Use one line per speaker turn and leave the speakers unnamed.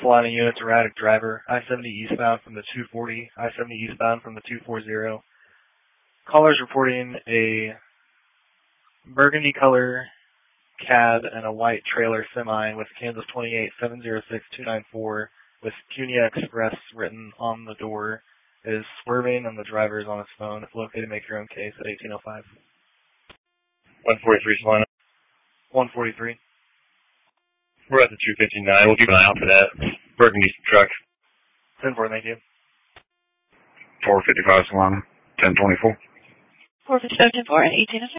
Salina units, erratic driver, I-70 eastbound from the 240, I-70 eastbound from the 240. Callers reporting a burgundy color cab and a white trailer semi with Kansas 28-706-294 with Cunia Express written on the door is swerving and the driver is on his phone. If located, make your own case at 1805.
143 Salina.
143.
We're at the 259. We'll keep an eye out for that. Burgundy truck.
10-4, thank you.
455 Salina. 1024.
455 10-4 and 1806.